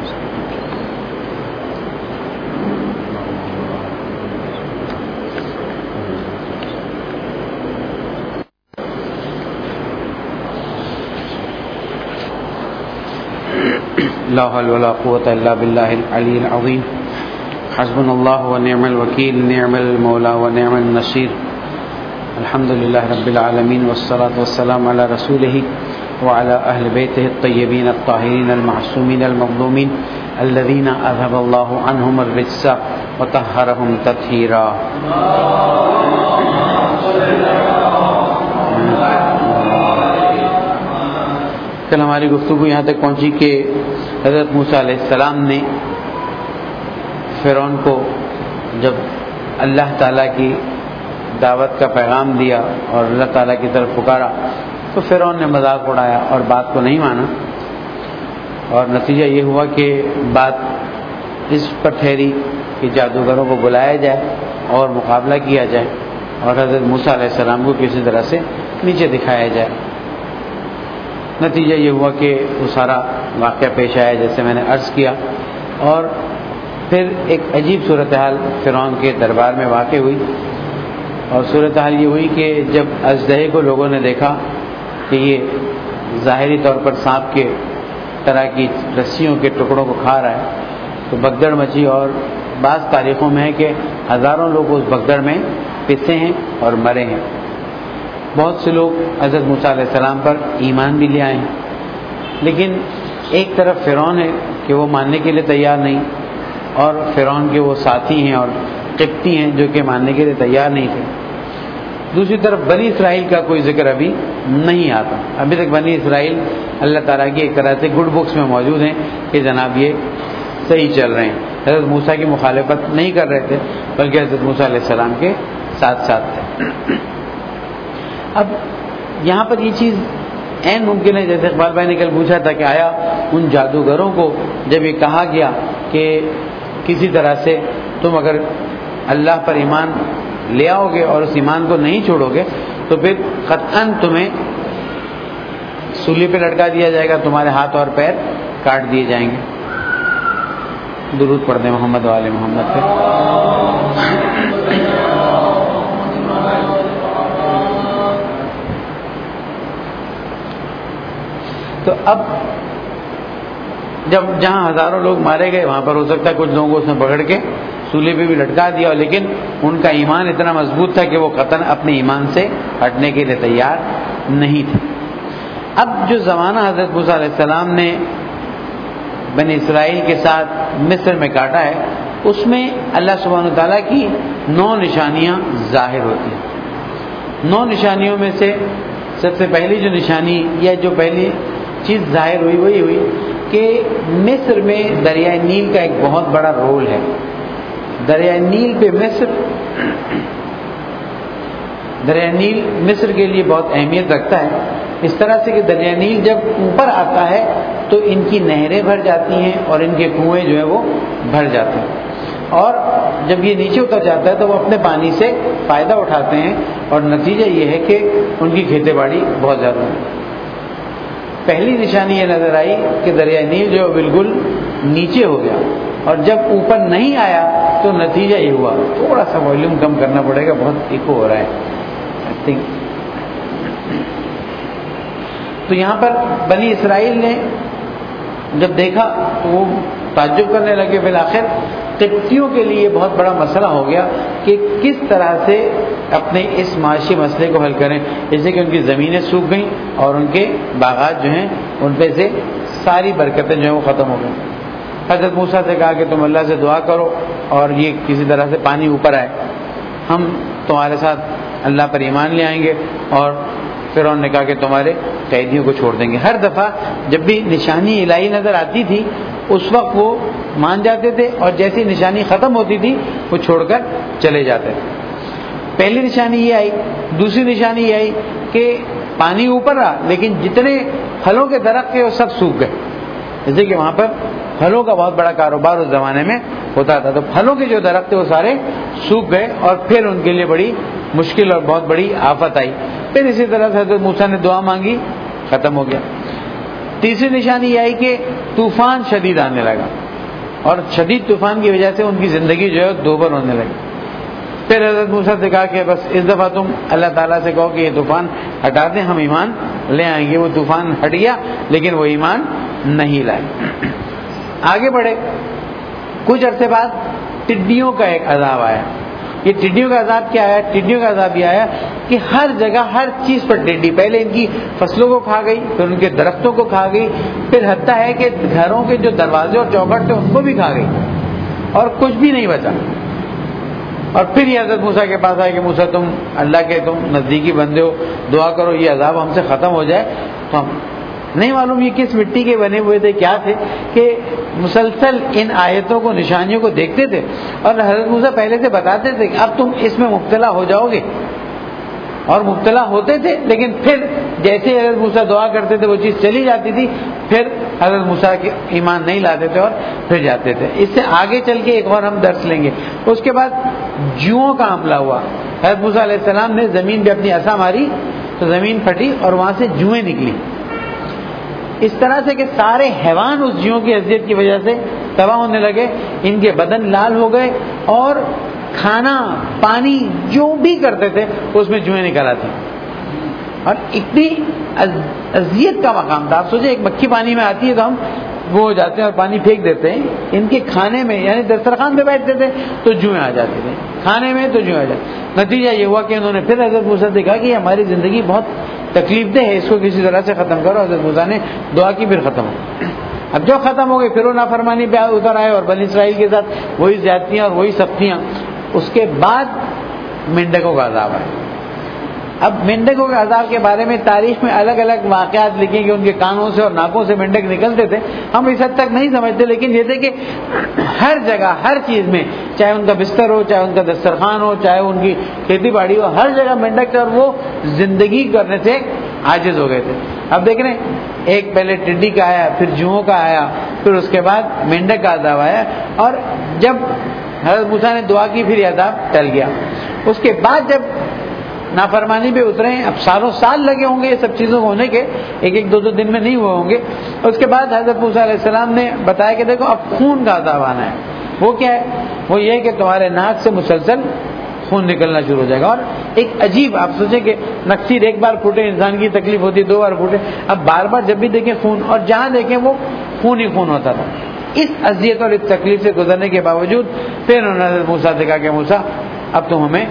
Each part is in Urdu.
لا حول ولا قوة الا بالله العلي العظيم حسبنا الله ونعم الوكيل نعم المولى ونعم النصير الحمد لله رب العالمين والصلاة والسلام على رسوله وعلى أهل بيته الطيبين الطاهرين المعصومين المظلومين الذين أذهب الله عنهم الرجس وطهرهم تطهيرا. کل ہماری گفتگو یہاں تک پہنچی کہ حضرت موسیٰ علیہ السلام نے فرعون کو جب اللہ تعالیٰ کی دعوت کا پیغام دیا اور اللہ تعالیٰ کی طرف پکارا تو فرعون نے مذاق اڑایا اور بات کو نہیں مانا، اور نتیجہ یہ ہوا کہ بات اس پر ٹھہری کہ جادوگروں کو بلایا جائے اور مقابلہ کیا جائے اور حضرت موسیٰ علیہ السلام کو کسی طرح سے نیچے دکھایا جائے. نتیجہ یہ ہوا کہ وہ سارا واقعہ پیش آیا جیسے میں نے عرض کیا، اور پھر ایک عجیب صورتحال فرعون کے دربار میں واقع ہوئی. اور صورتحال یہ ہوئی کہ جب اژدہے کو لوگوں نے دیکھا کہ یہ ظاہری طور پر سانپ کے طرح کی رسیوں کے ٹکڑوں کو کھا رہا ہے تو بھگدڑ مچی، اور بعض تاریخوں میں ہے کہ ہزاروں لوگ اس بھگدڑ میں پسے ہیں اور مرے ہیں. بہت سے لوگ حضرت موسیٰ علیہ السلام پر ایمان بھی لے آئے ہیں، لیکن ایک طرف فرعون ہے کہ وہ ماننے کے لیے تیار نہیں، اور فرعون کے وہ ساتھی ہیں اور قبطی ہیں جو کہ ماننے کے لیے تیار نہیں تھے. دوسری طرف بنی اسرائیل کا کوئی ذکر ابھی نہیں آتا. ابھی تک بنی اسرائیل اللہ تعالیٰ کی ایک طرح سے گڈ بکس میں موجود ہیں کہ جناب یہ صحیح چل رہے ہیں، حضرت موسیٰ کی مخالفت نہیں کر رہے تھے بلکہ حضرت موسیٰ علیہ السلام کے ساتھ ساتھ تھے. اب یہاں پر یہ چیز عین ممکن ہے، جیسے اقبال بھائی نے کل پوچھا تھا کہ آیا ان جادوگروں کو جب یہ کہا گیا کہ کسی طرح سے تم اگر اللہ پر ایمان لے آؤ گے اور اس ایمان کو نہیں چھوڑو گے تو پھر قطعاً تمہیں سولی پہ لٹکا دیا جائے گا، تمہارے ہاتھ اور پیر کاٹ دیے جائیں گے. درود پڑھ دیں محمد والے محمد پہ. تو اب جب جہاں ہزاروں لوگ مارے گئے وہاں پر ہو سکتا ہے کچھ لوگوں کو اس نے پکڑ کے سولے پہ بھی لٹکا دیا، لیکن ان کا ایمان اتنا مضبوط تھا کہ وہ قطعاً اپنے ایمان سے ہٹنے کے لیے تیار نہیں تھے. اب جو زمانہ حضرت موسیٰ علیہ السلام نے بنی اسرائیل کے ساتھ مصر میں کاٹا ہے اس میں اللہ سبحانہ وتعالیٰ کی 9 نشانیاں ظاہر ہوتی ہیں. 9 نشانیوں میں سے سب سے پہلی جو نشانی یا جو پہلی چیز ظاہر ہوئی وہی ہوئی کہ مصر میں دریائے نیل کا ایک بہت بڑا رول ہے. دریائے نیل پہ دریائے نیل مصر کے لیے بہت اہمیت رکھتا ہے، اس طرح سے کہ دریائے نیل جب اوپر آتا ہے تو ان کی نہریں بھر جاتی ہیں اور ان کے کنویں جو ہیں وہ بھر جاتے ہیں، اور جب یہ نیچے اتر جاتا ہے تو وہ اپنے پانی سے فائدہ اٹھاتے ہیں، اور نتیجہ یہ ہے کہ ان کی کھیتی باڑی بہت زیادہ ہے. پہلی نشانی یہ نظر آئی کہ دریائے نیل جو بالکل نیچے ہو گیا، اور جب اوپر نہیں آیا تو نتیجہ یہ ہوا. تھوڑا سا والیوم کم کرنا پڑے گا، بہت ایکو ہو رہا ہے. تو یہاں پر بنی اسرائیل نے جب دیکھا تو وہ تعجب کرنے لگے. بالآخر قبطیوں کے لیے بہت بڑا مسئلہ ہو گیا کہ کس طرح سے اپنے اس معاشی مسئلے کو حل کریں، جیسے کہ ان کی زمینیں سوکھ گئیں اور ان کے باغات جو ہیں ان پہ سے ساری برکتیں جو ہیں وہ ختم ہو گئیں. حضرت موسیٰ سے کہا کہ تم اللہ سے دعا کرو اور یہ کسی طرح سے پانی اوپر آئے، ہم تمہارے ساتھ اللہ پر ایمان لے آئیں گے. اور فرعون نے کہا کہ تمہارے قیدیوں کو چھوڑ دیں گے. ہر دفعہ جب بھی نشانی الہی نظر آتی تھی اس وقت وہ مان جاتے تھے، اور جیسی نشانی ختم ہوتی تھی وہ چھوڑ کر چلے جاتے تھے. پہلی نشانی یہ آئی. دوسری نشانی یہ آئی کہ پانی اوپر رہا لیکن جتنے پھلوں کے درخت تھے وہ سب سوکھ گئے. جیسے کہ وہاں پر پھلوں کا بہت بڑا کاروبار اس زمانے میں ہوتا تھا، تو پھلوں کے جو درخت تھے وہ سارے سوکھ گئے، اور پھر ان کے لیے بڑی مشکل اور بہت بڑی آفت آئی. پھر اسی طرح سے حضرت موسیٰ نے دعا مانگی، ختم ہو گیا. تیسری نشانی یہ آئی کہ طوفان شدید آنے لگا. اور شدید طوفان کی وجہ سے ان کی زندگی جو ہے دوبر ہونے لگی. پھر حضرت موسیٰ سے کہا کہ بس اس دفعہ تم اللہ تعالیٰ سے کہو کہ یہ طوفان ہٹا دیں, ہم ایمان لے آئیں گے. وہ طوفان ہٹ گیا لیکن وہ ایمان نہیں لائے. آگے بڑھے, کچھ عرصے بعد ٹڈیوں کا ایک عذاب آیا. یہ ٹڈیوں کا عذاب کیا آیا؟ ٹڈیوں کا عذاب یہ آیا کہ ہر جگہ ہر چیز پر ٹڈی. پہلے ان کی فصلوں کو کھا گئی, پھر ان کے درختوں کو کھا گئی, پھر حتیٰ ہے کہ گھروں کے جو دروازے اور چوکھٹ تھے ان کو بھی کھا گئی اور کچھ بھی نہیں بچا. اور پھر یہ حضرت موسیٰ کے پاس آئے کہ موسیٰ تم اللہ کے تم نزدیکی بندے ہو, دعا کرو یہ عذاب ہم سے ختم ہو جائے. تو ہم نہیں معلوم یہ کس مٹی کے بنے ہوئے تھے, کیا تھے, کہ مسلسل ان آیتوں کو نشانیوں کو دیکھتے تھے اور حضرت موسیٰ پہلے سے بتاتے تھے کہ اب تم اس میں مبتلا ہو جاؤ گے, اور مبتلا ہوتے تھے. لیکن پھر جیسے حضرت موسیٰ دعا کرتے تھے وہ چیز چلی جاتی تھی, پھر حضرت موسیٰ کے ایمان نہیں لاتے تھے اور پھر جاتے تھے. اس سے آگے چل کے ایک اور ہم درس لیں گے. اس کے بعد جوؤں کا حملہ ہوا. حضرت موسیٰ علیہ السلام نے زمین پہ اپنی عصا ماری تو زمین پھٹی اور وہاں سے جوئیں نکلی. اس طرح سے کہ سارے حیوان اس جوؤں کی اذیت کی وجہ سے تباہ ہونے لگے, ان کے بدن لال ہو گئے اور کھانا پانی جو بھی کرتے تھے اس میں جوئیں نکل آتی. اور اتنی اذیت کا مقام تھا. آپ سوچیں ایک مکھی پانی میں آتی ہے تو ہم وہ ہو جاتے ہیں اور پانی پھینک دیتے ہیں. ان کے کھانے میں یعنی دسترخوان پہ بیٹھتے تھے تو جوئیں آ جاتے تھے, کھانے میں تو جوئیں آ جاتے. نتیجہ یہ ہوا کہ انہوں نے پھر حضرت موسیٰ سے کہا کہ ہماری زندگی بہت تکلیف دہ ہے, اس کو کسی طرح سے ختم کرو. حضرت موسیٰ نے دعا کی, پھر ختم ہو. اب جو ختم ہو گئی پھر وہ نافرمانی پہ اتر آئے اور بنی اسرائیل کے ساتھ وہی زیادتیاں اور وہی سختیاں. اس کے بعد مینڈکوں کا عذاب آیا. اب مینڈکوں کے عذاب کے بارے میں تاریخ میں الگ الگ واقعات لکھے کہ ان کے کانوں سے اور ناکوں سے مینڈک نکلتے تھے. ہم اس حد تک نہیں سمجھتے, لیکن یہ تھے کہ ہر جگہ ہر چیز میں, چاہے ان کا بستر ہو, چاہے ان کا دسترخوان ہو, چاہے ان کی کھیتی باڑی ہو, ہر جگہ مینڈک تھے اور وہ زندگی کرنے سے عاجز ہو گئے تھے. اب دیکھ رہے ہیں, ایک پہلے ٹڈی کا آیا, پھر جوؤں کا آیا, پھر اس کے بعد مینڈک کا عذاب آیا. اور جب حضرت موسیٰ نے دعا کی پھر یہ عذاب ٹل گیا. اس کے بعد جب نافرمانی پہ اترے ہیں, اب سالوں سال لگے ہوں گے یہ سب چیزوں کو ہونے کے, ایک ایک دو دن میں نہیں ہوئے ہوں گے. اس کے بعد حضرت موسیٰ علیہ السلام نے بتایا کہ دیکھو اب خون کا عذاب آنا ہے. وہ کیا ہے؟ وہ یہ کہ تمہارے ناک سے مسلسل خون نکلنا شروع ہو جائے گا. اور ایک عجیب, آپ سوچیں کہ نقصیر ایک بار پھوٹے انسان کی تکلیف ہوتی, دو بار پھوٹے, اب بار بار جب بھی دیکھیں خون, اور جہاں دیکھیں وہ خون ہی خون ہوتا تھا. اس اذیت اور اس تکلیف سے گزرنے کے باوجود پھر انہوں نے حضرت موسیٰ سے کہا کہ موسیٰ اب تم ہمیں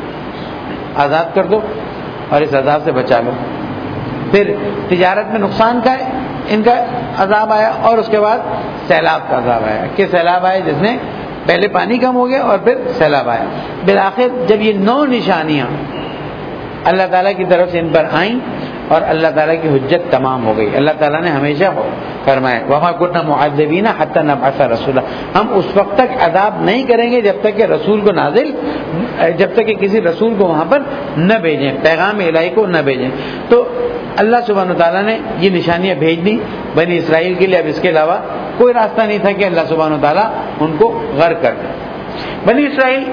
آزاد کر دو اور اس عذاب سے بچا لو. پھر تجارت میں نقصان کا ان کا عذاب آیا, اور اس کے بعد سیلاب کا عذاب آیا کہ سیلاب آئے جس میں پہلے پانی کم ہو گیا اور پھر سیلاب آیا. بالآخر جب یہ 9 نشانیاں اللہ تعالیٰ کی طرف سے ان پر آئیں اور اللہ تعالیٰ کی حجت تمام ہو گئی. اللہ تعالیٰ نے ہمیشہ فرمایا وَمَا كُنَّا مُعَذِّبِينَ حَتَّى نَبْعَثَ رَسُولًا, ہم اس وقت تک عذاب نہیں کریں گے جب تک کہ رسول کو نازل, جب تک کہ کسی رسول کو وہاں پر نہ بھیجیں, پیغام الہی کو نہ بھیجیں. تو اللہ سبحانہ وتعالیٰ نے یہ نشانیاں بھیج دی بنی اسرائیل کے لیے. اب اس کے علاوہ کوئی راستہ نہیں تھا کہ اللہ سبحانہ وتعالیٰ ان کو غرق کر دے. بنی اسرائیل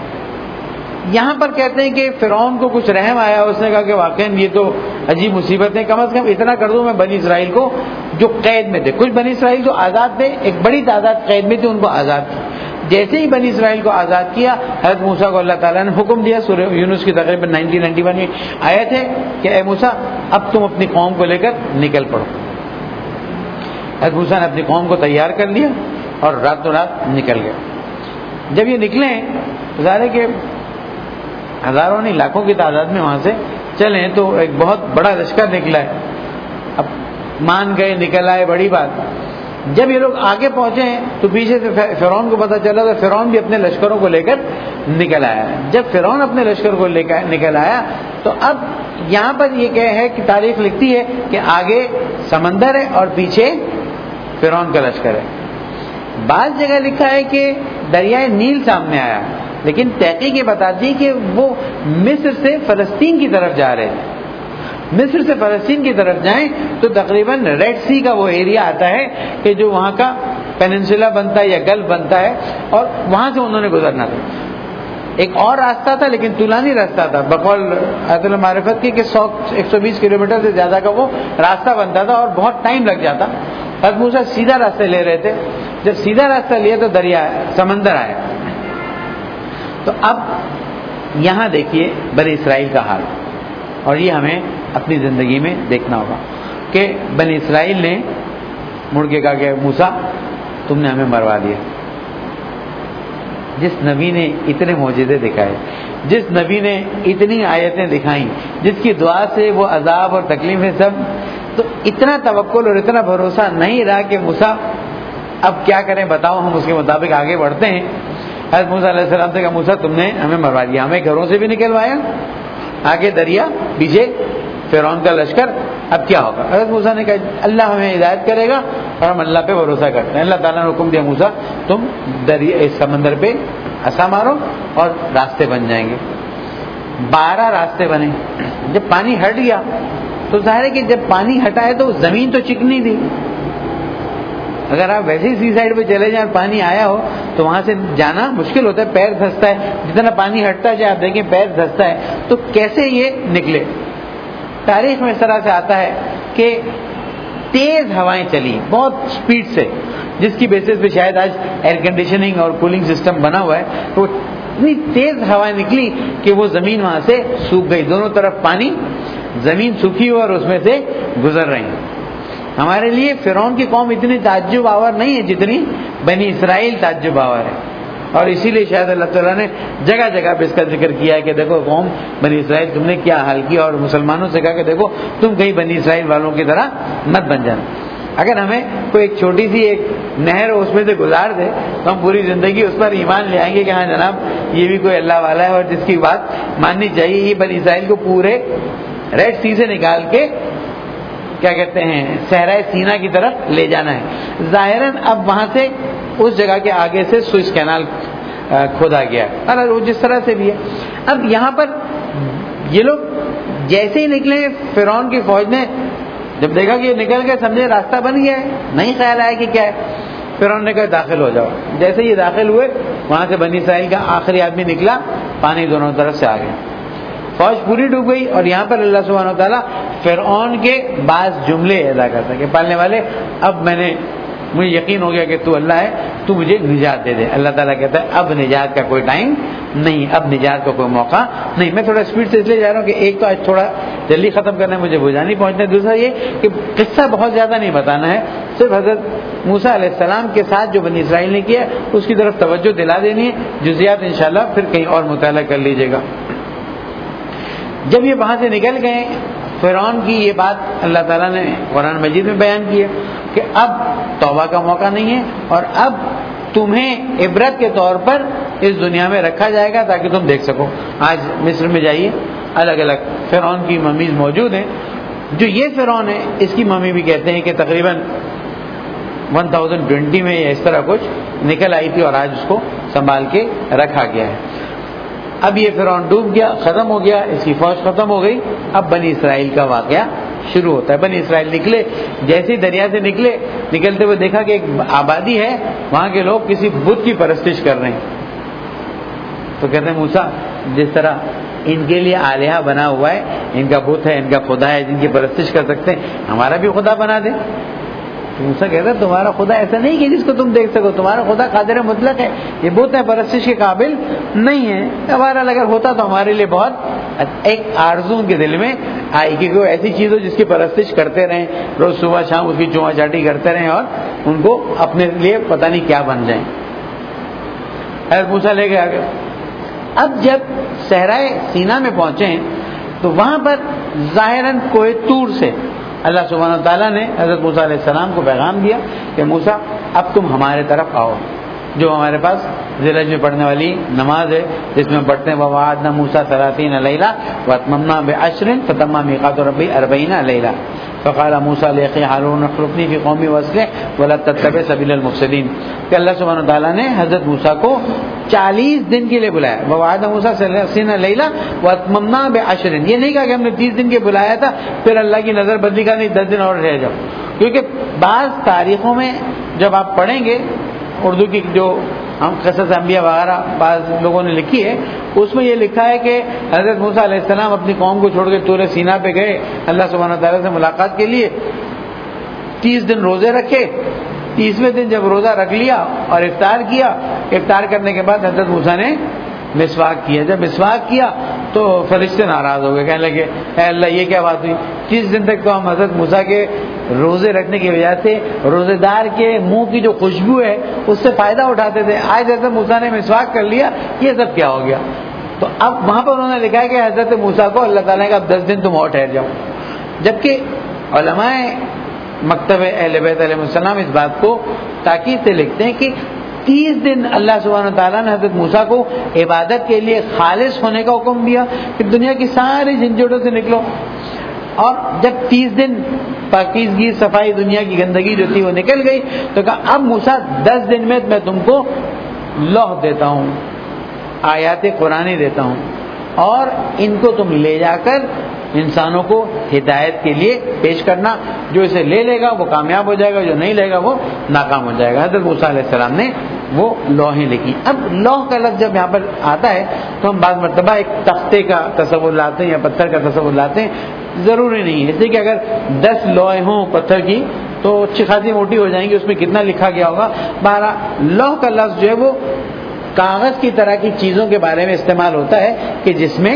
یہاں پر کہتے ہیں کہ فرعون کو کچھ رحم آیا, اس نے کہا کہ واقعی یہ تو عجیب مصیبت ہے, کم از کم اتنا کر دوں میں بنی اسرائیل کو جو قید میں تھے. کچھ بنی اسرائیل جو آزاد تھے, ایک بڑی تعداد قید میں تھی, ان کو آزاد کیا. جیسے ہی بنی اسرائیل کو آزاد کیا, حضرت موسیٰ کو اللہ تعالیٰ نے حکم دیا, سورہ یونس کی تقریباً 91 میں آیت ہے کہ اے موسیٰ اب تم اپنی قوم کو لے کر نکل پڑو. حضرت موسیٰ نے اپنی قوم کو تیار کر لیا اور راتوں رات نکل گئے. جب یہ نکلے تو ظاہر ہے کہ ہزاروں نہیں لاکھوں کی تعداد میں وہاں سے چلیں تو ایک بہت بڑا لشکر نکلا ہے. اب مان گئے, نکل آئے, بڑی بات. جب یہ لوگ آگے پہنچے ہیں تو پیچھے سے فرعون کو پتہ چلا تو فرعون بھی اپنے لشکروں کو لے کر نکل آیا. جب فرعون اپنے لشکر کو لے کر نکل آیا تو اب یہاں پر یہ کہ ہے کہ تاریخ لکھتی ہے کہ آگے سمندر ہے اور پیچھے فرعون کا لشکر ہے. بعض جگہ لکھا ہے کہ دریائے نیل سامنے آیا, لیکن تحقیق یہ بتاتی کہ وہ مصر سے فلسطین کی طرف جا رہے ہیں. مصر سے فلسطین کی طرف جائیں تو تقریباً ریڈ سی کا وہ ایریا آتا ہے کہ جو وہاں کا پیننسولا بنتا ہے یا گلف بنتا ہے, اور وہاں سے انہوں نے گزرنا تھا. ایک اور راستہ تھا لیکن طولانی راستہ تھا, بقول آیت المعرفت کی کہ 120 کلومیٹر سے زیادہ کا وہ راستہ بنتا تھا اور بہت ٹائم لگ جاتا. حضرت موسیٰ سیدھا راستہ لے رہے تھے, جب سیدھا راستہ لیا تو دریا سمندر آیا. تو اب یہاں دیکھیے بنی اسرائیل کا حال, اور یہ ہمیں اپنی زندگی میں دیکھنا ہوگا کہ بنی اسرائیل نے مڑ کے کہا کہ موسیٰ تم نے ہمیں مروا دیا. جس نبی نے اتنے معجزے دکھائے, جس نبی نے اتنی آیتیں دکھائیں, جس کی دعا سے وہ عذاب اور تکلیفیں سب, تو اتنا توکل اور اتنا بھروسہ نہیں رہا کہ موسیٰ اب کیا کریں بتاؤ, ہم اس کے مطابق آگے بڑھتے ہیں. حضرت موسیٰ علیہ السلام سے کہا موسیٰ تم نے ہمیں مروا دیا, ہمیں گھروں سے بھی نکلوایا, آگے دریا, پیچھے فرعون کا لشکر, اب کیا ہوگا؟ حضرت موسیٰ نے کہا اللہ ہمیں ہدایت کرے گا اور ہم اللہ پہ بھروسہ کرتے ہیں. اللہ تعالیٰ نے حکم دیا موسیٰ تم دریا اس سمندر پہ عصا مارو اور راستے بن جائیں گے. 12 راستے بنے. جب پانی ہٹ گیا تو ظاہر ہے کہ جب پانی ہٹا ہے تو زمین تو چکنی تھی. اگر آپ ویسے ہی سی سائڈ پہ چلے جائیں پانی آیا ہو تو وہاں سے جانا مشکل ہوتا ہے, پیر دھنستا ہے. جتنا پانی ہٹتا جائے آپ دیکھیں پیر دھنستا ہے. تو کیسے یہ نکلے؟ تاریخ میں اس طرح سے آتا ہے کہ تیز ہوائیں چلی بہت سپیڈ سے, جس کی بیسس پہ شاید آج ایئر کنڈیشننگ اور کولنگ سسٹم بنا ہوا ہے. تو اتنی تیز ہوائیں نکلی کہ وہ زمین وہاں سے سوکھ گئی, دونوں طرف پانی, زمین سوکھی ہو اور اس میں سے گزر رہی ہیں. ہمارے لیے فرعون کی قوم اتنی تعجب آور نہیں ہے جتنی بنی اسرائیل تعجب آور ہے, اور اسی لیے شاید اللہ تعالیٰ نے جگہ جگہ پہ اس کا ذکر کیا ہے کہ دیکھو قوم بنی اسرائیل تم نے کیا حال کیا, اور مسلمانوں سے کہا کہ دیکھو تم کہیں بنی اسرائیل والوں کی طرح مت بن جانا. اگر ہمیں کوئی ایک چھوٹی سی ایک نہر اس میں سے گزار دے تو ہم پوری زندگی اس پر ایمان لے آئیں گے کہ ہاں جناب یہ بھی کوئی اللہ والا ہے اور جس کی بات ماننی چاہیے. یہ بنی اسرائیل کو پورے ریڈ سی سے نکال کے کیا کہتے ہیں صحرائے سینا کی طرف لے جانا ہے. ظاہراً اب وہاں سے اس جگہ کے آگے سے سوئس کینال کھودا گیا, اور جس طرح سے بھی ہے. اب یہاں پر یہ لوگ جیسے ہی نکلے فرعون کی فوج نے جب دیکھا کہ یہ نکل گئے سمجھے راستہ بن گیا ہے, نہیں خیال آیا کہ کیا ہے. فرعون نے کہا داخل ہو جاؤ. جیسے یہ داخل ہوئے وہاں سے بنی اسرائیل کا آخری آدمی نکلا, پانی دونوں طرف سے آ گیا, فوج پوری ڈوب گئی. اور یہاں پر اللہ سبحانہ و تعالیٰ فرعون کے بعض جملے ادا کرتا ہے کہ پالنے والے اب مجھے یقین ہو گیا کہ تو اللہ ہے, تو مجھے نجات دے دے. اللہ تعالیٰ کہتا ہے اب نجات کا کوئی ٹائم نہیں, اب نجات کا کوئی موقع نہیں. میں تھوڑا اسپیڈ سے اس لیے جا رہا ہوں کہ ایک تو آج تھوڑا جلدی ختم کرنا ہے, مجھے بجا نہیں پہنچنا ہے. دوسرا یہ کہ قصہ بہت زیادہ نہیں بتانا ہے, صرف حضرت موسیٰ علیہ السلام کے ساتھ جو بنی اسرائیل نے کیا اس کی طرف توجہ دلا دینی ہے. جزیات انشاءاللہ پھر کہیں اور مطالعہ کر لیجیے گا. جب یہ وہاں سے نکل گئے فرعون کی یہ بات اللہ تعالیٰ نے قرآن مجید میں بیان کی ہے کہ اب توبہ کا موقع نہیں ہے, اور اب تمہیں عبرت کے طور پر اس دنیا میں رکھا جائے گا تاکہ تم دیکھ سکو. آج مصر میں جائیے الگ الگ فرعون کی ممیز موجود ہیں. جو یہ فرعون ہے اس کی ممی بھی کہتے ہیں کہ تقریباً 1020 میں اس طرح کچھ نکل آئی تھی اور آج اس کو سنبھال کے رکھا گیا ہے. اب یہ فرعون ڈوب گیا, ختم ہو گیا, اس کی فوج ختم ہو گئی. اب بنی اسرائیل کا واقعہ شروع ہوتا ہے. بنی اسرائیل نکلے, جیسے دریا سے نکلتے ہوئے دیکھا کہ ایک آبادی ہے, وہاں کے لوگ کسی بت کی پرستش کر رہے ہیں. تو کہتے ہیں موسیٰ جس طرح ان کے لیے آلیہ بنا ہوا ہے, ان کا بت ہے, ان کا خدا ہے جن کی پرستش کر سکتے ہیں, ہمارا بھی خدا بنا دیں. موسیٰ کہتا ہے تمہارا خدا ایسا نہیں کہ جس کو تم دیکھ سکو, تمہارا خدا قادر مطلق ہے, یہ بت ہے پرستش کے قابل نہیں ہے. ہمارا اگر ہوتا تو ہمارے لیے بہت ایک آرزو ان کے دل میں آئی کہ کوئی ایسی چیز ہو جس کی پرستش کرتے رہیں, روز صبح شام اس کی چوما چاٹی کرتے رہیں اور ان کو اپنے لیے پتہ نہیں کیا بن جائیں. حضرت موسیٰ لے کے آ گئے. اب جب صحرائے سینا میں پہنچے تو وہاں پر ظاہراً کوہ طور سے اللہ سبحانہ و تعالیٰ نے حضرت موسیٰ علیہ السلام کو پیغام دیا کہ موسیٰ اب تم ہمارے طرف آؤ. جو ہمارے پاس ذی الحج میں پڑھنے والی نماز ہے جس میں پڑھتے ہیں وَوَعَدْنَا مُوسَىٰ 30 لَيْلَةً وَأَتْمَمْنَا بِعَشْرٍ فَتَمَّ مِيقَاتُ رَبِّهِ 40 لَيْلَةً فقال موسیٰ لأخیہ ہارون اخلفنی فی قومی وأصلح ولا تتبع سبیل المفسدین. کہ اللہ سبحانہ تعالیٰ نے حضرت موسیٰ کو 40 دن کے لیے بلایا. وَوَعَدْنَا مُوسَىٰ 30 لَيْلَةً وَأَتْمَمْنَا بِعَشْرٍ. یہ نہیں کہا کہ ہم نے 30 دن کے بلایا تھا پھر اللہ کی نظر بندی کا نہیں 10 دن اور رہ جاؤ. کیونکہ بعض تاریخوں میں جب آپ پڑھیں گے اردو کی جو ہم قصص انبیاء وغیرہ بعض لوگوں نے لکھی ہے, اس میں یہ لکھا ہے کہ حضرت موسیٰ علیہ السلام اپنی قوم کو چھوڑ کے طور سینا پہ گئے اللہ سبحانہ تعالیٰ سے ملاقات کے لیے. 30 دن روزے رکھے 30वें دن جب روزہ رکھ لیا اور افطار کیا، افطار کرنے کے بعد حضرت موسیٰ نے مسواک کیا. جب مسواک کیا تو فرشتے ناراض ہو گئے، کہنے لگے اے اللہ یہ کیا بات ہوئی؟ 30 دن تک تو ہم حضرت موسیٰ کے روزے رکھنے کی وجہ سے روزے دار کے منہ کی جو خوشبو ہے اس سے فائدہ اٹھاتے تھے، آج حضرت موسیٰ نے مسواک کر لیا، یہ سب کیا ہو گیا؟ تو اب وہاں پر انہوں نے لکھا ہے کہ حضرت موسیٰ کو اللہ تعالیٰ نے کہا 10 دن تم اور ٹھہر جاؤ. جبکہ علماء مکتب اہل بیت علیہ السلام اس بات کو تاکید سے لکھتے ہیں کہ 30 دن اللہ سبحانہ وتعالیٰ نے حضرت موسیٰ کو عبادت کے لیے خالص ہونے کا حکم دیا کہ دنیا کی ساری جھنجھٹوں سے نکلو. اور جب 30 دن پاکیزگی صفائی دنیا کی گندگی جو تھی وہ نکل گئی تو کہا اب موسیٰ 10 دن میں تم کو لوح دیتا ہوں، آیات قرآنی دیتا ہوں، اور ان کو تم لے جا کر انسانوں کو ہدایت کے لیے پیش کرنا. جو اسے لے لے گا وہ کامیاب ہو جائے گا، جو نہیں لے گا وہ ناکام ہو جائے گا. حضرت موسیٰ علیہ السلام نے وہ لوحیں لکھی. اب لوح کا لفظ جب یہاں پر آتا ہے تو ہم بعض مرتبہ ایک تختے کا تصور لاتے ہیں یا پتھر کا تصور لاتے ہیں، ضروری نہیں ہے. اس لیے کہ اگر 10 لوحیں ہوں پتھر کی تو اچھی خاصی موٹی ہو جائیں گی، اس میں کتنا لکھا گیا ہوگا. بہرحال لوح کا لفظ جو ہے وہ کاغذ کی طرح کی چیزوں کے بارے میں استعمال ہوتا ہے کہ جس میں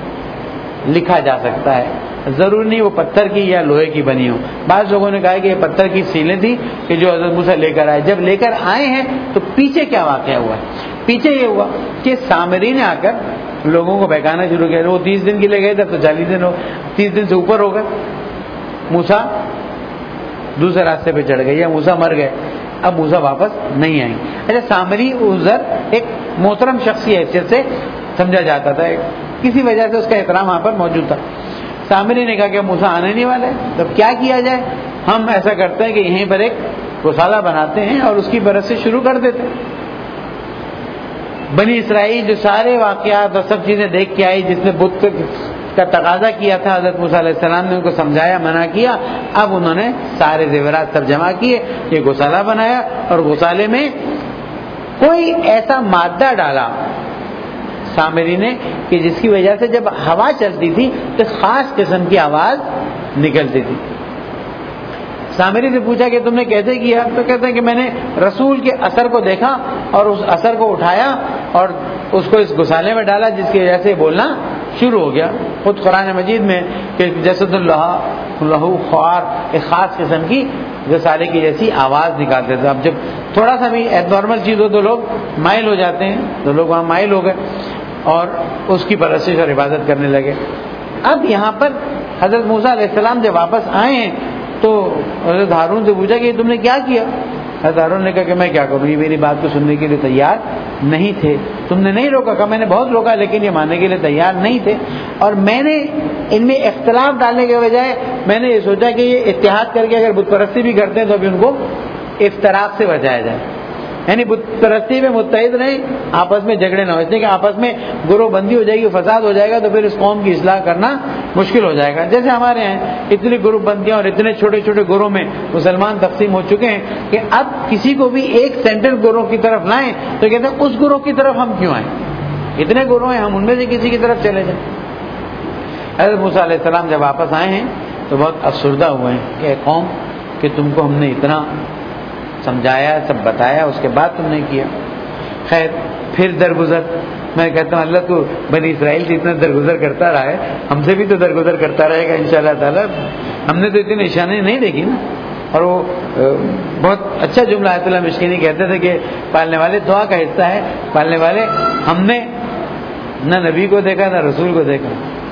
لکھا جا سکتا ہے، ضروری نہیں وہ پتھر کی یا لوہے کی بنی ہو. بعض لوگوں نے کہا کہ یہ پتھر کی سیلیں تھی کہ جو حضرت موسیٰ لے کر آئے. جب لے کر آئے ہیں تو پیچھے کیا واقعہ ہوا ہے؟ پیچھے یہ ہوا کہ سامری نے آ کر لوگوں کو بہکانا شروع کیا. وہ 30 دن کے لیے گئے تھے تو 40 دن ہو، 30 دن سے اوپر ہو گئے. موسیٰ دوسرے راستے پہ چڑھ گئے یا موسیٰ مر گئے، اب موسیٰ واپس نہیں آئیں. اچھا سامری عذر ایک محترم شخصی حیثیت سے سمجھا جاتا تھا، کسی وجہ سے اس کا احترام وہاں پر موجود تھا. سامری نے کہا کہ موسیٰ آنے نہیں والے، تب کیا کیا جائے؟ ہم ایسا کرتے ہیں کہ یہیں پر ایک گوشالہ بناتے ہیں اور اس کی برس سے شروع کر دیتے ہیں. بنی اسرائیل جو سارے واقعات اور سب چیزیں دیکھ کے آئی، جس نے بت کا تقاضا کیا تھا، حضرت موسیٰ علیہ السلام نے ان کو سمجھایا، منع کیا. اب انہوں نے سارے زیورات سب جمع کیے، یہ گوشالہ بنایا اور گوشالے میں کوئی ایسا مادہ ڈالا سامری نے کہ جس کی وجہ سے جب ہوا چلتی تھی تو خاص قسم کی آواز نکلتی تھی. سامری سے پوچھا کہ تم نے کیسے کیا؟ تو کہتے ہیں کہ میں نے رسول کے اثر کو دیکھا اور اس اثر کو اٹھایا اور اس کو اس گسالے میں ڈالا، جس کی وجہ سے بولنا شروع ہو گیا. خود قرآن مجید میں کہ جسد اللہ لہو خوار، ایک خاص قسم کی گسالے کی جیسی آواز نکالتے تھے. اب جب تھوڑا سا بھی نارمل چیز ہو تو لوگ مائل ہو جاتے ہیں، تو لوگ وہاں مائل ہو گئے اور اس کی پرستش اور عبادت کرنے لگے. اب یہاں پر حضرت موسیٰ علیہ السلام جب واپس آئے ہیں تو حضرت ہارون سے پوچھا کہ تم نے کیا کیا؟ حضرت ہارون نے کہا کہ میں کیا کروں، یہ میری بات کو سننے کے لیے تیار نہیں تھے. تم نے نہیں روکا؟ کہا میں نے بہت روکا لیکن یہ ماننے کے لیے تیار نہیں تھے، اور میں نے ان میں اختلاف ڈالنے کے بجائے میں نے یہ سوچا کہ یہ اتحاد کر کے اگر بت پرستی بھی کرتے ہیں تو ابھی ان کو افتراق سے بچایا جائے. یعنی بت پرستی میں متحد رہیں، آپس میں جھگڑے نہ ہو. اس لیے کہ آپس میں گروہ بندی ہو جائے گی، فساد ہو جائے گا تو پھر اس قوم کی اصلاح کرنا مشکل ہو جائے گا. جیسے ہمارے ہیں اتنی گروپ بندیاں اور اتنے چھوٹے چھوٹے گروہ میں مسلمان تقسیم ہو چکے ہیں کہ اب کسی کو بھی ایک سینٹرل گروہ کی طرف لائیں تو کہتے ہیں اس گروہ کی طرف ہم کیوں آئیں، اتنے گروہ ہیں، ہم ان میں سے کسی کی طرف چلے جائیں. حضرت موسیٰ علیہ السلام جب واپس آئے ہیں تو بہت افسردہ ہوئے ہیں کہ اے قوم کہ تم کو ہم نے اتنا سمجھایا، سب بتایا، اس کے بعد تم نے کیا. خیر پھر درگزر، میں کہتا ہوں اللہ تو بنی اسرائیل سے اتنا درگزر کرتا رہا ہے، ہم سے بھی تو درگزر کرتا رہے گا انشاءاللہ تعالی. ہم نے تو اتنی نشانی نہیں دیکھی نا. اور وہ بہت اچھا جملہ آیت اللہ مشکینی کہتے تھے کہ پالنے والے دعا کا حصہ ہے. پالنے والے ہم نے نہ نبی کو دیکھا نہ رسول کو دیکھا،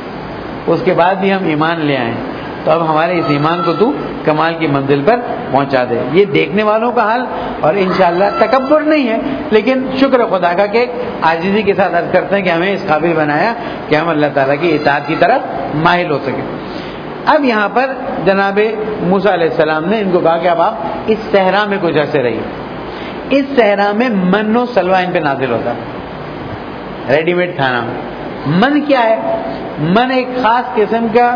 اس کے بعد بھی ہم ایمان لے آئے، تو اب ہمارے اس ایمان کو تو کمال کی منزل پر پہنچا دے. یہ دیکھنے والوں کا حال، اور انشاءاللہ تکبر نہیں ہے لیکن شکر خدا کا کہ عاجزی کے ساتھ عرض کرتے ہیں کہ ہمیں اس قابل بنایا کہ ہم اللہ تعالیٰ کی اطاعت کی طرف مائل ہو سکیں. اب یہاں پر جناب موسیٰ علیہ السلام نے ان کو کہا کہ اب آپ اس صحرا میں کچھ عرصے رہیے. اس صحرا میں من و سلوہ ان پہ نازل ہوتا ہے، ریڈی میڈ کھانا. من کیا ہے؟ من ایک خاص قسم کا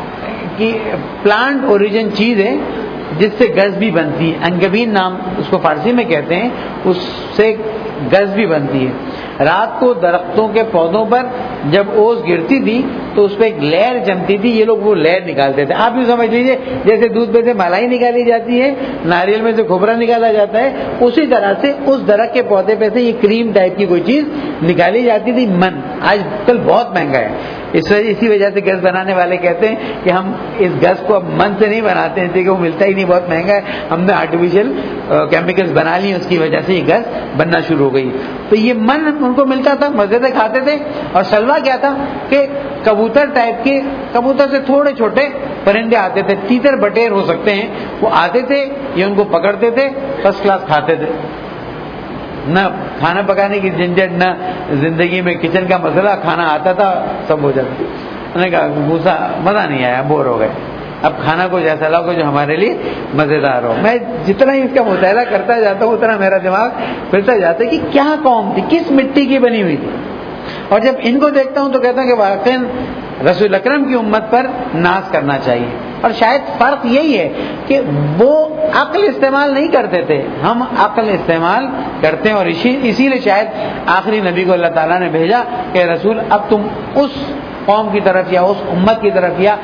کی پلانٹ اوریجن چیز ہے جس سے گز بھی بنتی ہے. انگبین نام اس کو فارسی میں کہتے ہیں، اس سے گز بھی بنتی ہے. رات کو درختوں کے پودوں پر جب اوس گرتی تھی تو اس پہ ایک لہر جمتی تھی, یہ لوگ وہ لہر نکالتے تھے. آپ یوں سمجھ لیجیے جیسے دودھ میں سے ملائی نکالی جاتی ہے, ناریل میں سے کھوپرا نکالا جاتا ہے, اسی طرح سے اس درخت کے پودے پہ سے یہ کریم ٹائپ کی کوئی چیز نکالی جاتی تھی. من آج کل بہت مہنگا ہے, اسی وجہ سے گیس بنانے والے کہتے ہیں کہ ہم اس گیس کو اب من سے نہیں بناتے ہیں, کہ وہ ملتا ہی نہیں, بہت مہنگا ہے, ہم نے آرٹیفیشیل کیمیکلز بنا لیے, اس کی وجہ سے یہ گیس بننا شروع ہو گئی. تو یہ من ان کو ملتا تھا, مزے سے کھاتے تھے. اور سلوا کیا تھا کہ کبوتر ٹائپ کے, کبوتر سے تھوڑے چھوٹے پرندے آتے تھے, تیتر بٹیر ہو سکتے ہیں, وہ آتے تھے, یہ ان کو پکڑتے تھے, فرسٹ کلاس کھاتے تھے. نہ کھانا پکانے کی جھنجھٹ, نہ زندگی میں کچن کا مسئلہ, کھانا آتا تھا, سب ہو جاتا. میں نے کہا بھوسا مزہ نہیں آیا, بور ہو گئے, اب کھانا کچھ ایسا لاؤ جو ہمارے لیے مزیدار ہو. میں جتنا ہی اس کا مطالعہ کرتا جاتا ہوں اتنا میرا دماغ پھرتا جاتا ہے کہ کیا قوم تھی, کس مٹی کی بنی ہوئی تھی. اور جب ان کو دیکھتا ہوں تو کہتا ہوں کہ واقعی رسول اکرم کی امت پر ناز کرنا چاہیے. اور شاید فرق یہی ہے کہ وہ عقل استعمال نہیں کرتے تھے, ہم عقل استعمال کرتے ہیں. اور اسی لیے شاید آخری نبی کو اللہ تعالیٰ نے بھیجا کہ رسول اب تم اس قوم کی طرف یا اس امت کی طرف یا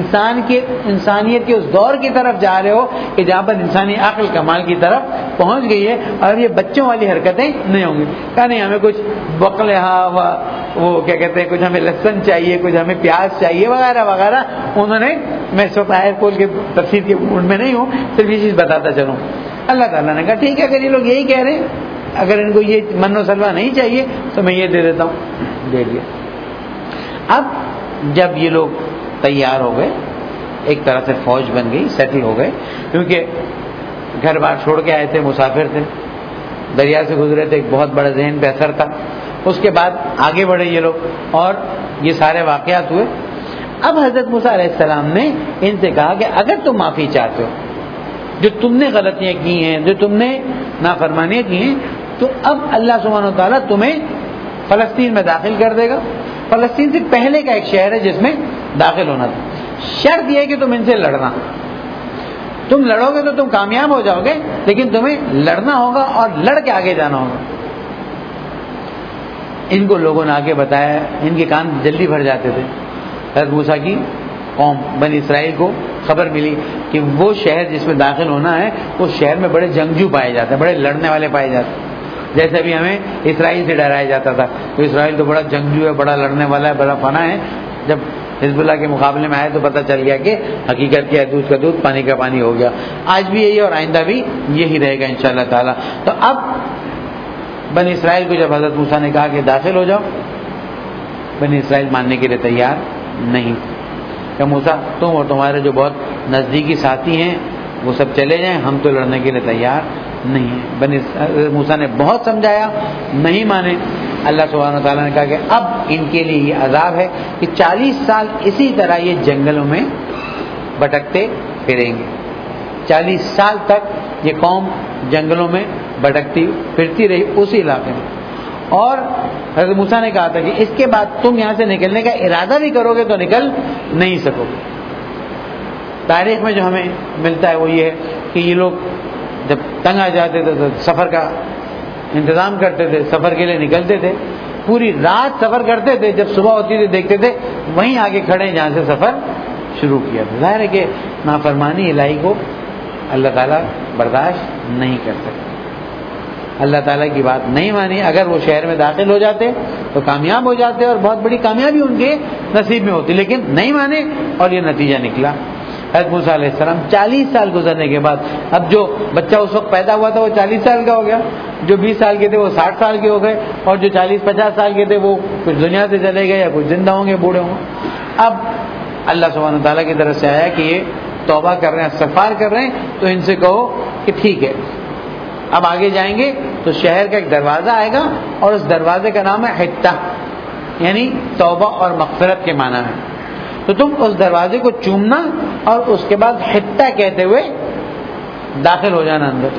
انسانیت کے اس دور کی طرف جا رہے ہو کہ جہاں پر انسانی عقل کمال کی طرف پہنچ گئی ہے, اور یہ بچوں والی حرکتیں نہیں ہوں گی. کہا نہیں, ہمیں کچھ بقلے, وہ کیا کہتے ہیں, کچھ ہمیں لہسن چاہیے, کچھ ہمیں پیاز چاہیے وغیرہ وغیرہ. انہوں نے, میں اس وقت آیت کھول کے تفسیر کے موڈ میں نہیں ہوں, صرف یہ چیز بتاتا چلوں. اللہ تعالیٰ نے کہا ٹھیک ہے, اگر یہ لوگ یہی کہہ رہے ہیں, اگر ان کو یہ من و سلوا نہیں چاہیے تو میں یہ دے دیتا ہوں. دے دیا. اب جب یہ لوگ تیار ہو گئے, ایک طرح سے فوج بن گئی, سیٹل ہو گئے, کیونکہ گھر بار چھوڑ کے آئے تھے, مسافر تھے, دریا سے گزرے تھے, ایک بہت بڑا ذہن پہ اثر تھا. اس کے بعد آگے بڑھے یہ لوگ اور یہ سارے واقعات ہوئے. اب حضرت موسیٰ علیہ السلام نے ان سے کہا کہ اگر تم معافی چاہتے ہو, جو تم نے غلطیاں کی ہیں, جو تم نے نافرمانیاں کی ہیں, تو اب اللہ سبحانہ و تعالیٰ تمہیں فلسطین میں داخل کر دے گا. فلسطین سے پہلے کا ایک شہر ہے جس میں داخل ہونا تھا. شرط یہ ہے کہ تم ان سے لڑنا, تم لڑو گے تو تم کامیاب ہو جاؤ گے, لیکن تمہیں لڑنا ہوگا اور لڑ کے آگے جانا ہوگا. ان کو لوگوں نے آگے بتایا, ان کے کان جلدی بھر جاتے تھے. حضرت موسیٰ کی قوم بنی اسرائیل کو خبر ملی کہ وہ شہر جس میں داخل ہونا ہے, اس شہر میں بڑے جنگجو پائے جاتے ہیں, بڑے لڑنے والے پائے جاتے ہیں. جیسے بھی ہمیں اسرائیل سے ڈرایا جاتا تھا, تو اسرائیل تو بڑا جنگجو ہے, بڑا لڑنے والا ہے, بڑا فنا ہے. جب حزب اللہ کے مقابلے میں آئے تو پتہ چل گیا کہ حقیقت کیا ہے, دودھ کا دودھ پانی کا پانی ہو گیا. آج بھی یہی اور آئندہ بھی یہی رہے گا انشاءاللہ تعالیٰ. تو اب بنی اسرائیل کو جب حضرت موسیٰ نے کہا کہ داخل ہو جاؤ, بنی اسرائیل ماننے کے لیے تیار نہیں. کہ موسیٰ تم اور تمہارے جو بہت نزدیکی ساتھی ہیں وہ سب چلے جائیں, ہم تو لڑنے کے لیے تیار نہیں ہیں. بنی موسیٰ نے بہت سمجھایا, نہیں مانے. اللہ سبحانہ وتعالیٰ نے کہا کہ اب ان کے لیے یہ عذاب ہے کہ 40 سال اسی طرح یہ جنگلوں میں بھٹکتے پھریں گے. 40 سال تک یہ قوم جنگلوں میں بھٹکتی پھرتی رہی اسی علاقے میں. اور حضرت موسیٰ نے کہا تھا کہ اس کے بعد تم یہاں سے نکلنے کا ارادہ بھی کرو گے تو نکل نہیں سکو گے. تاریخ میں جو ہمیں ملتا ہے وہ یہ ہے کہ یہ لوگ جب تنگ آ جاتے تھے تو سفر کا انتظام کرتے تھے, سفر کے لیے نکلتے تھے, پوری رات سفر کرتے تھے, جب صبح ہوتی تھی دیکھتے تھے وہیں آگے کھڑے جہاں سے سفر شروع کیا تھا. ظاہر ہے کہ نافرمانی الہی کو اللہ تعالیٰ برداشت نہیں کر سکتے. اللہ تعالیٰ کی بات نہیں مانی. اگر وہ شہر میں داخل ہو جاتے تو کامیاب ہو جاتے اور بہت بڑی کامیابی ان کے نصیب میں ہوتی, لیکن نہیں مانے اور یہ نتیجہ نکلا. حضرت موسیٰ علیہ السلام 40 سال گزرنے کے بعد, اب جو بچہ اس وقت پیدا ہوا تھا وہ 40 سال کا ہو گیا, جو 20 سال کے تھے وہ 60 سال کے ہو گئے, اور جو 40-50 سال کے تھے وہ کچھ دنیا سے چلے گئے یا کچھ زندہ ہوں گے, بوڑھے ہوں گے. اب اللہ سبحانہ وتعالیٰ کی طرف سے آیا کہ یہ توبہ کر رہے ہیں, استغفار کر رہے ہیں, تو ان سے کہو کہ ٹھیک ہے اب آگے جائیں گے تو شہر کا ایک دروازہ آئے گا, اور اس دروازے کا نام ہے حتہ, یعنی توبہ اور مغفرت کے معنی ہے. تو تم اس دروازے کو چومنا اور اس کے بعد حتہ کہتے ہوئے داخل ہو جانا اندر.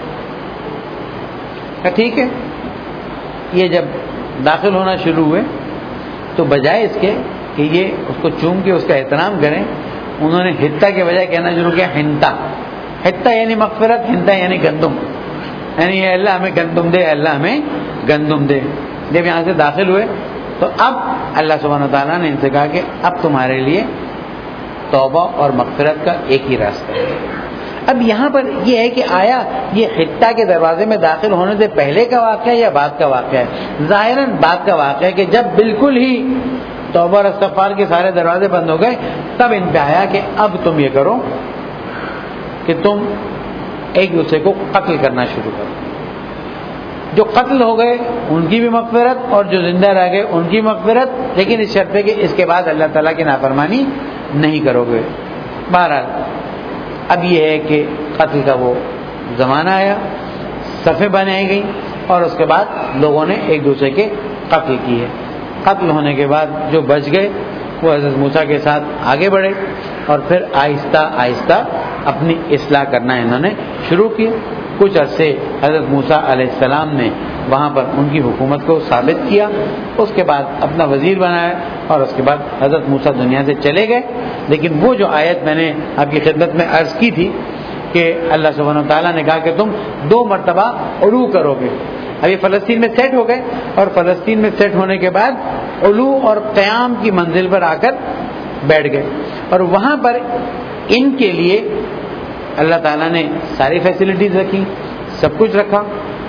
ٹھیک ہے. یہ جب داخل ہونا شروع ہوئے تو بجائے اس کے کہ یہ اس کو چوم کے اس کا احترام کریں, انہوں نے حتہ کے بجائے کہنا شروع کیا ہنتا. حتہ یعنی مغفرت, ہنتا یعنی گندم, یعنی اللہ ہمیں گندم دے, اللہ ہمیں گندم دے. جب یہاں سے داخل ہوئے تو اب اللہ سبحانہ و تعالیٰ نے ان سے کہا کہ اب تمہارے لیے توبہ اور مغفرت کا ایک ہی راستہ ہے. اب یہاں پر یہ ہے کہ آیا یہ حطہ کے دروازے میں داخل ہونے سے پہلے کا واقعہ یا بعد کا واقعہ ہے؟ ظاہراً بعد کا واقعہ ہے کہ جب بالکل ہی توبہ اور استغفار کے سارے دروازے بند ہو گئے تب ان پہ آیا کہ اب تم یہ کرو کہ تم ایک دوسرے کو قتل کرنا شروع کرو. جو قتل ہو گئے ان کی بھی مغفرت اور جو زندہ رہ گئے ان کی مغفرت, لیکن اس شرط پہ کہ اس کے بعد اللہ تعالیٰ کی نافرمانی نہیں کرو گے. بہرحال اب یہ ہے کہ قتل کا وہ زمانہ آیا, صفیں بنائی گئی اور اس کے بعد لوگوں نے ایک دوسرے کے قتل کیے. قتل ہونے کے بعد جو بچ گئے وہ حضرت موسیٰ کے ساتھ آگے بڑھے اور پھر آہستہ آہستہ اپنی اصلاح کرنا انہوں نے شروع کیا. کچھ عرصے حضرت موسیٰ علیہ السلام نے وہاں پر ان کی حکومت کو ثابت کیا, اس کے بعد اپنا وزیر بنایا اور اس کے بعد حضرت موسیٰ دنیا سے چلے گئے. لیکن وہ جو آیت میں نے آپ کی خدمت میں عرض کی تھی کہ اللہ سبحانہ و تعالیٰ نے کہا کہ تم 2 مرتبہ علو کرو گے. اب یہ فلسطین میں سیٹ ہو گئے اور فلسطین میں سیٹ ہونے کے بعد علو اور قیام کی منزل پر آ کر بیٹھ گئے اور وہاں پر ان کے لیے اللہ تعالیٰ نے ساری فیسلٹیز رکھی, سب کچھ رکھا.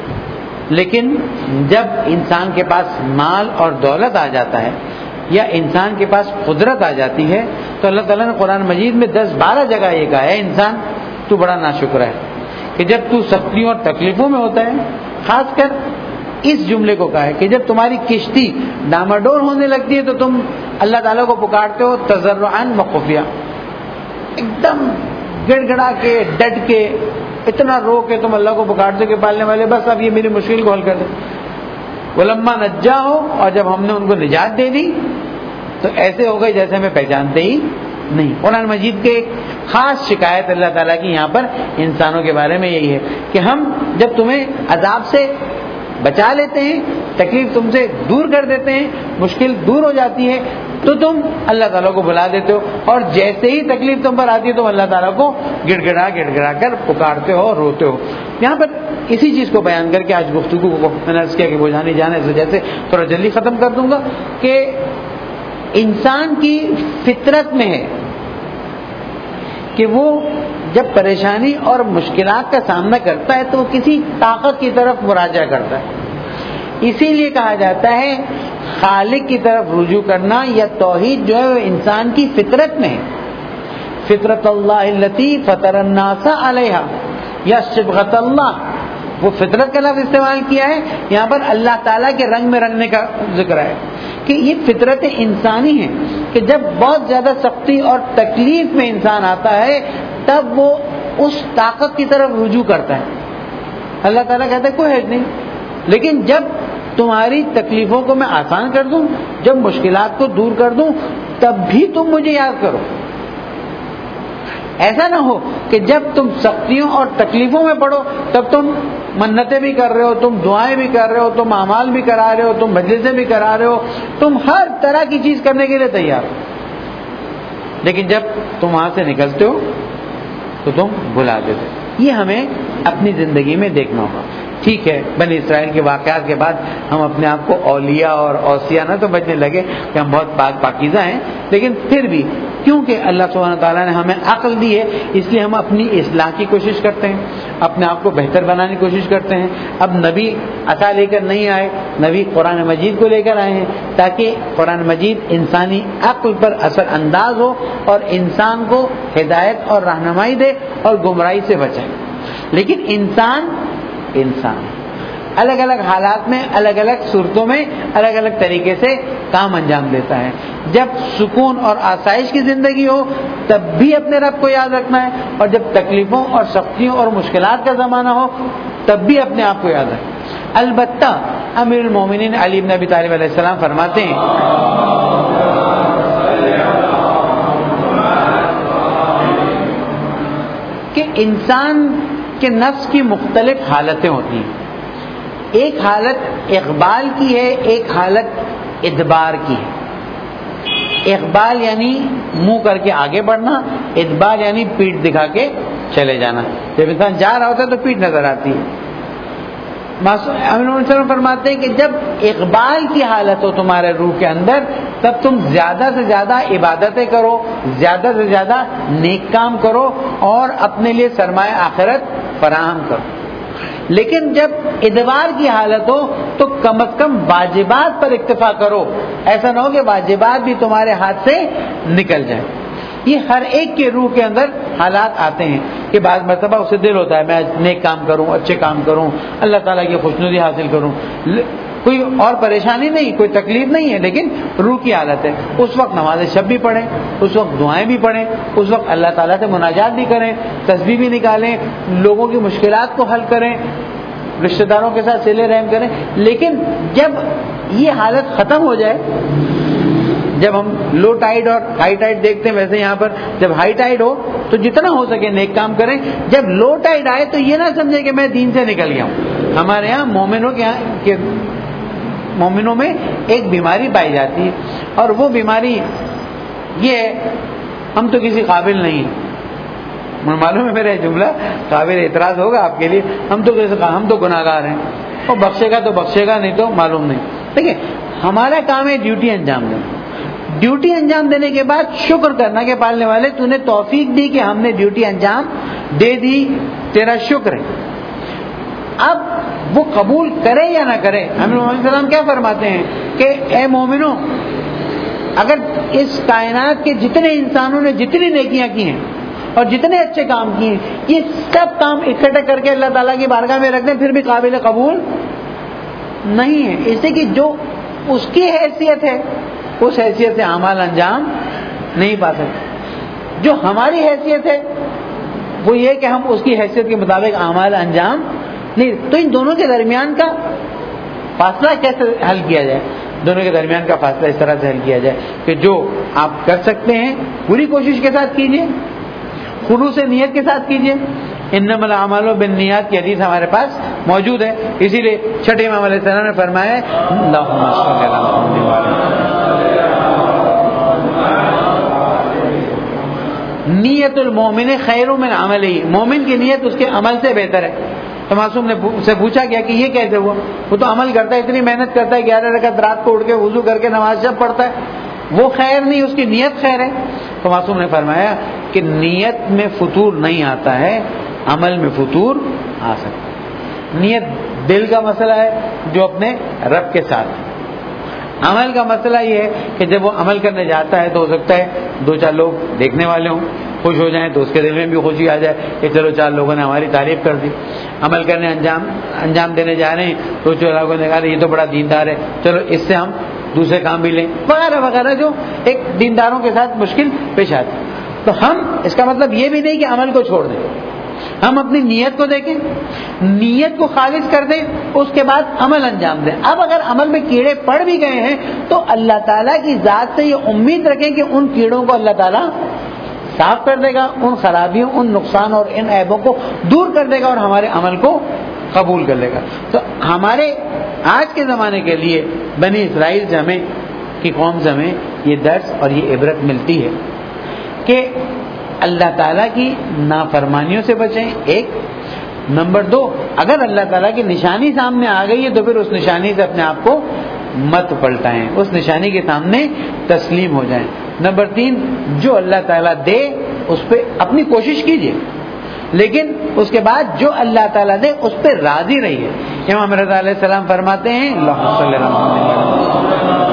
لیکن جب انسان کے پاس مال اور دولت آ جاتا ہے یا انسان کے پاس قدرت آ جاتی ہے تو اللہ تعالیٰ نے قرآن مجید میں 10-12 جگہ یہ کہا ہے انسان تو بڑا ناشکر ہے کہ جب تو سختیوں اور تکلیفوں میں ہوتا ہے. خاص کر اس جملے کو کہا ہے کہ جب تمہاری کشتی ڈاماڈول ہونے لگتی ہے تو تم اللہ تعالیٰ کو پکارتے ہو تضرعاً و خفیہ, ایک دم گڑ گڑا کے ڈٹ کے اتنا رو کے تم اللہ کو پکارتے کہ پالنے والے بس اب یہ میری مشکل کو حل کر دے. ولما نجا ہو, اور جب ہم نے ان کو نجات دے دی تو ایسے ہو گئے جیسے ہمیں پہچانتے ہی نہیں. قرآن مجید کے ایک خاص شکایت اللہ تعالیٰ کی یہاں پر انسانوں کے بارے میں یہی ہے کہ ہم جب تمہیں عذاب سے بچا لیتے ہیں, تکلیف تم سے دور کر دیتے ہیں, مشکل دور ہو جاتی ہے تو تم اللہ تعالیٰ کو بلا دیتے ہو اور جیسے ہی تکلیف تم پر آتی ہے تم اللہ تعالیٰ کو گڑ گڑا کر پکارتے ہو, روتے ہو. یہاں پر اسی چیز کو بیان کر کے آج گفتگو کو میں نے عرض کیا کہ بجھانے جانے سے جیسے تھوڑا جلدی ختم کر دوں گا کہ انسان کی فطرت میں ہے کہ وہ جب پریشانی اور مشکلات کا سامنا کرتا ہے تو وہ کسی طاقت کی طرف مراجعہ کرتا ہے. اسی لیے کہا جاتا ہے خالق کی طرف رجوع کرنا یا توحید جو ہے وہ انسان کی فطرت میں ہے. فطرت اللہ التی فطر الناس علیہا یا صبغت اللہ, وہ فطرت کا لفظ استعمال کیا ہے یہاں پر اللہ تعالیٰ کے رنگ میں رنگنے کا ذکر ہے کہ یہ فطرت انسانی ہے کہ جب بہت زیادہ سختی اور تکلیف میں انسان آتا ہے تب وہ اس طاقت کی طرف رجوع کرتا ہے. اللہ تعالیٰ کہتا ہے کوئی حرج نہیں, لیکن جب تمہاری تکلیفوں کو میں آسان کر دوں, جب مشکلات کو دور کر دوں تب بھی تم مجھے یاد کرو. ایسا نہ ہو کہ جب تم سختیوں اور تکلیفوں میں پڑو تب تم منتیں بھی کر رہے ہو, تم دعائیں بھی کر رہے ہو, تم اعمال بھی کرا رہے ہو, تم مجلسیں بھی کرا رہے ہو, تم ہر طرح کی چیز کرنے کے لیے تیار ہو, لیکن جب تم وہاں سے نکلتے ہو تو تم بھلا دیتے. یہ ہمیں اپنی زندگی میں دیکھنا ہوگا. ٹھیک ہے, بنی اسرائیل کے واقعات کے بعد ہم اپنے آپ کو اولیاء اور اوصیاء نہ تو بچنے لگے کہ ہم بہت پاک پاکیزہ ہیں, لیکن پھر بھی کیونکہ اللہ سبحانہ تعالیٰ نے ہمیں عقل دی ہے اس لیے ہم اپنی اصلاح کی کوشش کرتے ہیں, اپنے آپ کو بہتر بنانے کی کوشش کرتے ہیں. اب نبی عطا لے کر نہیں آئے, نبی قرآن مجید کو لے کر آئے ہیں تاکہ قرآن مجید انسانی عقل پر اثر انداز ہو اور انسان کو ہدایت اور رہنمائی دے اور گمراہی سے بچائے. لیکن انسان الگ الگ حالات میں الگ الگ صورتوں میں الگ الگ طریقے سے کام انجام دیتا ہے. جب سکون اور آسائش کی زندگی ہو تب بھی اپنے رب کو یاد رکھنا ہے, اور جب تکلیفوں اور سختیوں اور مشکلات کا زمانہ ہو تب بھی اپنے آپ کو یاد رکھنا. البتہ امیر المومنین علی بن ابی طالب علیہ السلام فرماتے ہیں کہ انسان کے نفس کی مختلف حالتیں ہوتی ہیں. ایک حالت اقبال کی ہے, ایک حالت ادبار کی ہے. اقبال یعنی منہ کر کے آگے بڑھنا, ادبار یعنی پیٹھ دکھا کے چلے جانا. جب انسان جا رہا ہوتا ہے تو پیٹھ نظر آتی ہے. وسلم فرماتے ہیں کہ جب اقبال کی حالت ہو تمہارے روح کے اندر تب تم زیادہ سے زیادہ عبادتیں کرو، زیادہ سے زیادہ نیک کام کرو اور اپنے لیے سرمایہ آخرت فراہم کرو. لیکن جب ادبار کی حالت ہو تو کم از کم واجبات پر اکتفا کرو، ایسا نہ ہو کہ واجبات بھی تمہارے ہاتھ سے نکل جائیں. یہ ہر ایک کے روح کے اندر حالات آتے ہیں کہ بعض مرتبہ اسے دل ہوتا ہے میں نیک کام کروں، اچھے کام کروں، اللہ تعالیٰ کی خوشنودی حاصل کروں، کوئی اور پریشانی نہیں، کوئی تکلیف نہیں ہے، لیکن روح کی حالت ہے. اس وقت نماز شب بھی پڑھیں، اس وقت دعائیں بھی پڑھیں، اس وقت اللہ تعالیٰ سے مناجات بھی کریں، تسبیح بھی نکالیں، لوگوں کی مشکلات کو حل کریں، رشتہ داروں کے ساتھ صلہ رحم کریں. لیکن جب یہ حالت ختم ہو جائے، جب ہم لو ٹائیڈ اور ہائی ٹائیڈ دیکھتے ہیں ویسے یہاں پر جب ہائی ٹائیڈ ہو تو جتنا ہو سکے نیک کام کریں. جب لو ٹائیڈ آئے تو یہ نہ سمجھے کہ میں دین سے نکل گیا ہوں. ہمارے یہاں مومنوں میں ایک بیماری پائی جاتی ہے اور وہ بیماری یہ ہے ہم تو کسی قابل نہیں ہیں. معلوم ہے میرا جملہ قابل اعتراض ہوگا آپ کے لیے، ہم تو گناہگار ہیں، وہ بخشے گا تو بخشے گا، نہیں تو معلوم نہیں. دیکھیں ہمارا کام ہے ڈیوٹی انجام دینا. ڈیوٹی انجام دینے کے بعد شکر کرنا کہ پالنے والے تو نے توفیق دی کہ ہم نے ڈیوٹی انجام دے دی، تیرا شکر ہے. اب وہ قبول کرے یا نہ کرے، ہم محمد صلی اللہ علیہ وسلم کیا فرماتے ہیں کہ اے مومنوں، اگر اس کائنات کے جتنے انسانوں نے جتنی نیکیاں کی ہیں اور جتنے اچھے کام کیے ہیں، یہ سب کام اکٹھے کر کے اللہ تعالیٰ کی بارگاہ میں رکھ دیں پھر بھی قابل قبول نہیں ہے. اس سے کہ جو اس کی حیثیت ہے اس حیثیت سے اعمال انجام نہیں پا سکتے. جو ہماری حیثیت ہے وہ یہ کہ ہم اس کی حیثیت کے مطابق اعمال انجام نہیں. تو ان دونوں کے درمیان کا فاصلہ کیسے حل کیا جائے؟ دونوں کے درمیان کا فاصلہ اس طرح سے حل کیا جائے کہ جو آپ کر سکتے ہیں پوری کوشش کے ساتھ کیجیے، خلوص نیت کے ساتھ کیجیے. انما الاعمال بالنیات کی حدیث ہمارے پاس موجود ہے. اسی لیے چھٹے امام علیہ السلام نے فرمایا اللہم صل علی محمد. نیت المومن خیر من عملہ، مومن کی نیت اس کے عمل سے بہتر ہے. تو معصوم نے سے پوچھا گیا کہ یہ کیسے ہوا؟ وہ تو عمل کرتا ہے، اتنی محنت کرتا ہے، 11 رکعت رات کو اٹھ کے وضو کر کے نماز جب پڑھتا ہے، وہ خیر نہیں، اس کی نیت خیر ہے. تو معصوم نے فرمایا کہ نیت میں فطور نہیں آتا ہے، عمل میں فطور آ سکتا ہے. نیت دل کا مسئلہ ہے جو اپنے رب کے ساتھ. عمل کا مسئلہ یہ ہے کہ جب وہ عمل کرنے جاتا ہے تو ہو سکتا ہے 2-4 لوگ دیکھنے والے ہوں، خوش ہو جائیں تو اس کے دل میں بھی خوشی آ جائے کہ چلو 4 لوگوں نے ہماری تعریف کر دی. عمل کرنے انجام دینے جا رہے ہیں تو 4 لوگوں نے کہا یہ تو بڑا دیندار ہے، چلو اس سے ہم دوسرے کام بھی لیں، وغیرہ وغیرہ جو ایک دینداروں کے ساتھ مشکل پیش آتی. تو ہم اس کا مطلب یہ بھی نہیں کہ عمل کو چھوڑ دیں، ہم اپنی نیت کو دیکھیں، نیت کو خالص کر دیں، اس کے بعد عمل انجام دیں. اب اگر عمل میں کیڑے پڑ بھی گئے ہیں تو اللہ تعالیٰ کی ذات سے یہ امید رکھیں کہ ان کیڑوں کو اللہ تعالیٰ صاف کر دے گا، ان خرابیوں، ان نقصان اور ان عیبوں کو دور کر دے گا اور ہمارے عمل کو قبول کر لے گا. تو ہمارے آج کے زمانے کے لیے بنی اسرائیل سے ہمیں کی قوم سے ہمیں یہ درس اور یہ عبرت ملتی ہے کہ اللہ تعالیٰ کی نافرمانیوں سے بچیں. ایک نمبر 2، اگر اللہ تعالیٰ کی نشانی سامنے آ گئی ہے تو پھر اس نشانی سے اپنے آپ کو مت پلٹائیں، اس نشانی کے سامنے تسلیم ہو جائیں. نمبر 3، جو اللہ تعالیٰ دے اس پہ اپنی کوشش کیجیے، لیکن اس کے بعد جو اللہ تعالیٰ دے اس پہ راضی رہیے. امام رضا علیہ السلام فرماتے ہیں اللہم صلی علی محمد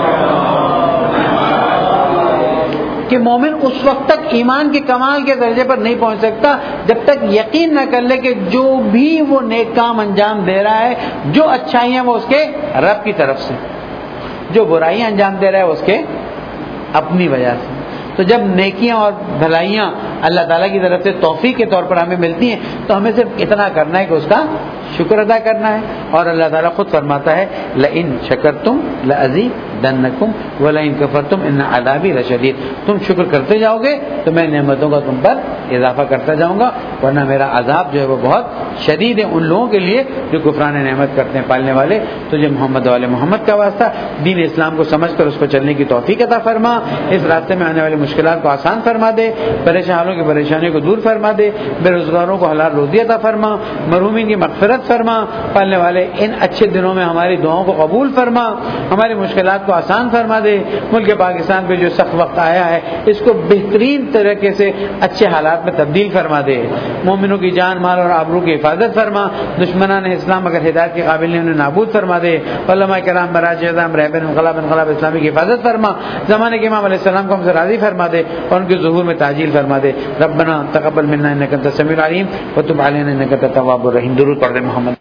کہ مومن اس وقت تک ایمان کے کمال کے درجے پر نہیں پہنچ سکتا جب تک یقین نہ کر لے کہ جو بھی وہ نیک کام انجام دے رہا ہے، جو اچھائیاں وہ اس کے رب کی طرف سے، جو برائیاں انجام دے رہا ہے اس کے اپنی وجہ سے. تو جب نیکیاں اور بھلائیاں اللہ تعالیٰ کی طرف سے توفیق کے طور پر ہمیں ملتی ہیں تو ہمیں صرف اتنا کرنا ہے کہ اس کا شکر ادا کرنا ہے. اور اللہ تعالیٰ خود فرماتا ہے لئن شکرتم لأزیدنکم لَأَزِيدَنَّكُمْ وَلَئِن كَفَرْتُمْ إِنَّ عَذَابِي لَشَدِيدٌ. تم شکر کرتے جاؤ گے تو میں نعمتوں کا تم پر اضافہ کرتا جاؤں گا، ورنہ میرا عذاب جو ہے وہ بہت شدید ہے ان لوگوں کے لیے جو کفران نعمت کرتے ہیں پالنے والے. تجھے محمد والے محمد کا واسطہ دین اسلام کو سمجھ کر اس پر چلنے کی توفیق عطا فرما، اس راستے میں آنے والی مشکلات کو آسان فرما دے، پریشانوں کی پریشانیوں کو دور فرما دے، بے روزگاروں کو حلال روزی عطا فرما، مرحومین کی مغفرت فرما. پالنے والے ان اچھے دنوں میں ہماری دعاؤں کو قبول فرما، ہماری مشکلات کو آسان فرما دے. ملک پاکستان پہ جو سخت وقت آیا ہے اس کو بہترین طریقے سے اچھے حالات میں تبدیل فرما دے. مومنوں کی جان مال اور آبرو کی حفاظت فرما، دشمنان اسلام اگر ہدایت کے قابل نہیں انہیں نابود فرما دے. علماء کرام براج اعظام رہبر انقلاب اسلامی کی حفاظت فرما، زمانے کے امام علیہ السلام کو ہم سے راضی فرما دے اور ان کے ظہور میں تعجیل فرما دے. ربنا تقبل منا انک انت السمیع العلیم وتب علینا انک انت التواب الرحیم. درود پڑھ دے محمد.